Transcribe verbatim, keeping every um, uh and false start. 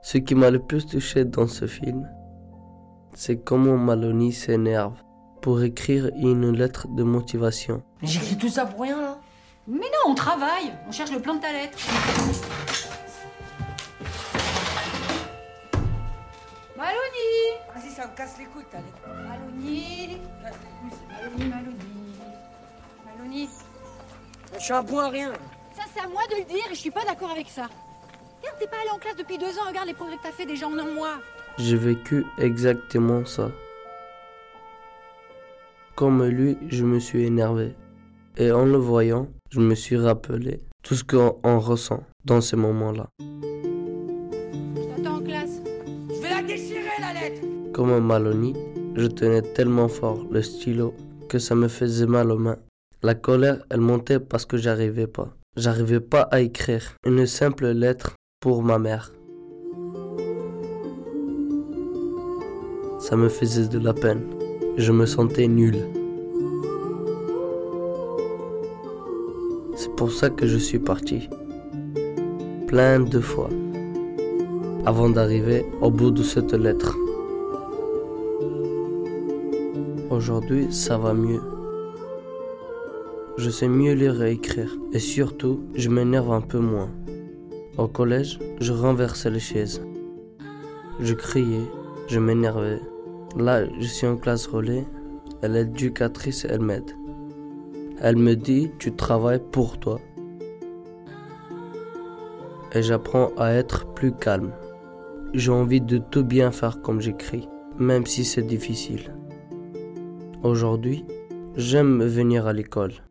Ce qui m'a le plus touché dans ce film, c'est comment Maloney s'énerve pour écrire une lettre de motivation. Mais j'écris tout ça pour rien, là. Mais non, on travaille. On cherche le plan de ta lettre. Maloney! Vas-y, ça me casse les couilles, ta lettre. Maloney! Casse les couilles, c'est Maloney, Maloney. Maloney. Je suis un point à rien. Ça, c'est à moi de le dire et je suis pas d'accord avec ça. Regarde, t'es pas allé en classe depuis deux ans, regarde les progrès que t'as fait déjà en un mois. J'ai vécu exactement ça. Comme lui, je me suis énervé. Et en le voyant, je me suis rappelé tout ce qu'on on ressent dans ces moments-là. Je t'attends en classe. Je vais la déchirer, la lettre. Comme Maloney, je tenais tellement fort le stylo que ça me faisait mal aux mains. La colère, elle montait parce que j'arrivais pas. J'arrivais pas à écrire une simple lettre pour ma mère. Ça me faisait de la peine. Je me sentais nul. C'est pour ça que je suis parti. Plein de fois. Avant d'arriver au bout de cette lettre. Aujourd'hui, ça va mieux. Je sais mieux lire et écrire. Et surtout, je m'énerve un peu moins. Au collège, je renversais les chaises. Je criais, je m'énervais. Là, je suis en classe relais. Elle est éducatrice et elle m'aide. Elle me dit, tu travailles pour toi. Et j'apprends à être plus calme. J'ai envie de tout bien faire comme j'écris, même si c'est difficile. Aujourd'hui, j'aime venir à l'école.